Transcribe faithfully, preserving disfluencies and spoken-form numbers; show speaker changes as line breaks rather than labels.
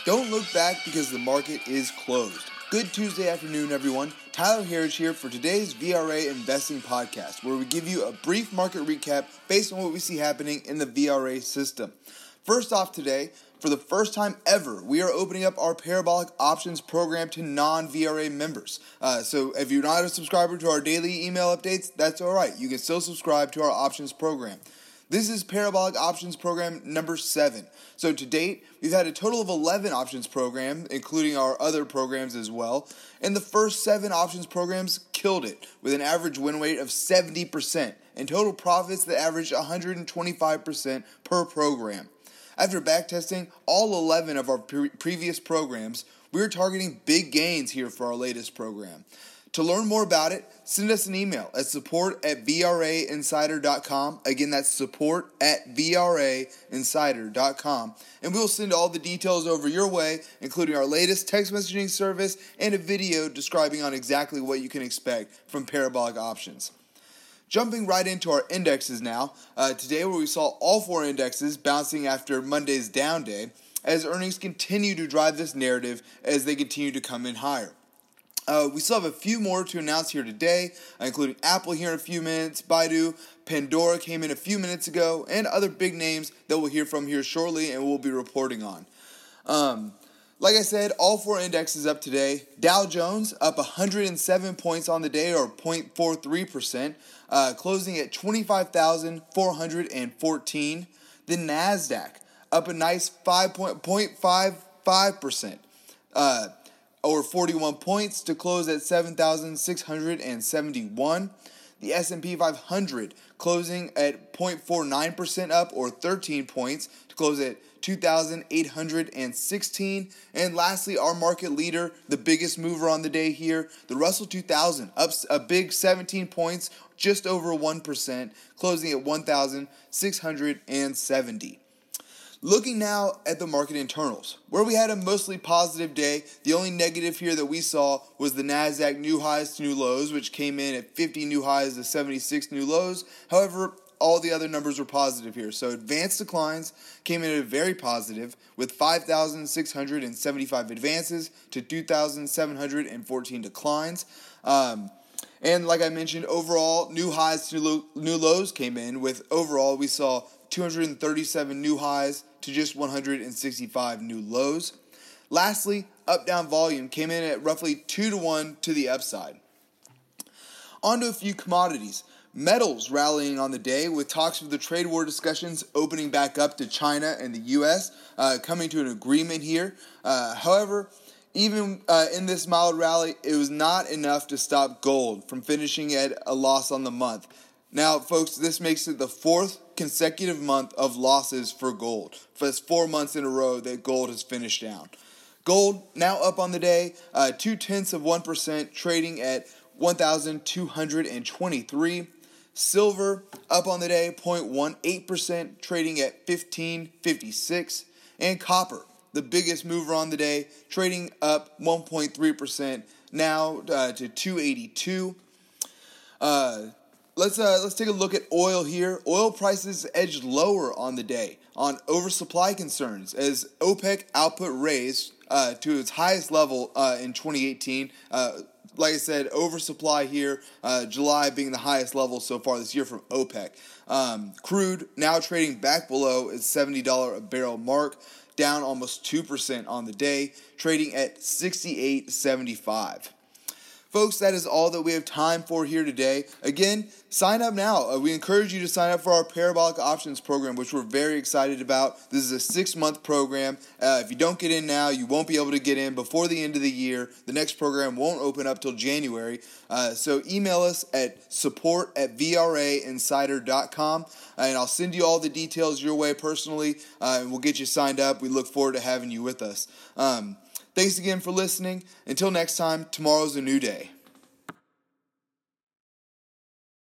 Don't look back because the market is closed. Good Tuesday afternoon, everyone. Tyler Harris here for today's V R A Investing Podcast, where we give you a brief market recap based on what we see happening in the V R A system. First off today, for the first time ever, we are opening up our Parabolic Options program to non-V R A members. Uh, so if you're not a subscriber to our daily email updates, that's all right. You can still subscribe to our options program. This is Parabolic Options Program number seven. So to date, we've had a total of eleven options programs, including our other programs as well. And the first seven options programs killed it with an average win rate of seventy percent and total profits that averaged one hundred twenty-five percent per program. After backtesting all eleven of our pre- previous programs, we're targeting big gains here for our latest program. To learn more about it, send us an email at support at V R A insider dot com. Again, that's support at V R A insider dot com. And we'll send all the details over your way, including our latest text messaging service and a video describing on exactly what you can expect from Parabolic Options. Jumping right into our indexes now, uh, today where we saw all four indexes bouncing after Monday's down day, as earnings continue to drive this narrative as they continue to come in higher. Uh, we still have a few more to announce here today, uh, including Apple here in a few minutes, Baidu, Pandora came in a few minutes ago, and other big names that we'll hear from here shortly and we'll be reporting on. Um, like I said, all four indexes up today. Dow Jones up one hundred seven points on the day, or zero point four three percent, uh, closing at twenty-five thousand four hundred fourteen. The NASDAQ up a nice five point five five percent. Uh, Over forty-one points to close at seven thousand six hundred seventy-one. The S and P five hundred closing at zero point four nine percent up, or thirteen points to close at two thousand eight hundred sixteen. And lastly, our market leader, the biggest mover on the day here, the Russell two thousand, up a big seventeen points, just over one percent, closing at one thousand six hundred seventy. Looking now at the market internals, where we had a mostly positive day, the only negative here that we saw was the NASDAQ new highs to new lows, which came in at fifty new highs to seventy-six new lows. However, all the other numbers were positive here. So advanced declines came in at very positive, with five thousand six hundred seventy-five advances to two thousand seven hundred fourteen declines. Um, and like I mentioned, overall, new highs to lo- new lows came in, with overall we saw two hundred thirty-seven new highs to just one hundred sixty-five new lows. Lastly, up-down volume came in at roughly two to one to the upside. On to a few commodities. Metals rallying on the day, with talks of the trade war discussions opening back up to China and the U S, uh, coming to an agreement here. Uh, however, even uh, in this mild rally, it was not enough to stop gold from finishing at a loss on the month. Now, folks, this makes it the fourth consecutive month of losses for gold. For this four months in a row that gold has finished down. Gold now up on the day, uh, two tenths of one percent, trading at one thousand two hundred twenty-three. Silver up on the day, zero point one eight percent, trading at fifteen fifty-six. And copper, the biggest mover on the day, trading up one point three percent, now uh, to two eighty-two. Uh, Let's uh, let's take a look at oil here. Oil prices edged lower on the day on oversupply concerns as OPEC output raised uh, to its highest level uh, in twenty eighteen. Uh, like I said, oversupply here, uh, July being the highest level so far this year from OPEC. Um, crude now trading back below its seventy dollars a barrel mark, down almost two percent on the day, trading at sixty-eight seventy-five. Folks, that is all that we have time for here today. Again, sign up now. Uh, we encourage you to sign up for our Parabolic Options program, which we're very excited about. This is a six-month program. Uh, if you don't get in now, you won't be able to get in before the end of the year. The next program won't open up till January. Uh, so email us at support at V R A insider dot com, uh, and I'll send you all the details your way personally, uh, and we'll get you signed up. We look forward to having you with us. Um, Thanks again for listening. Until next time, tomorrow's a new day.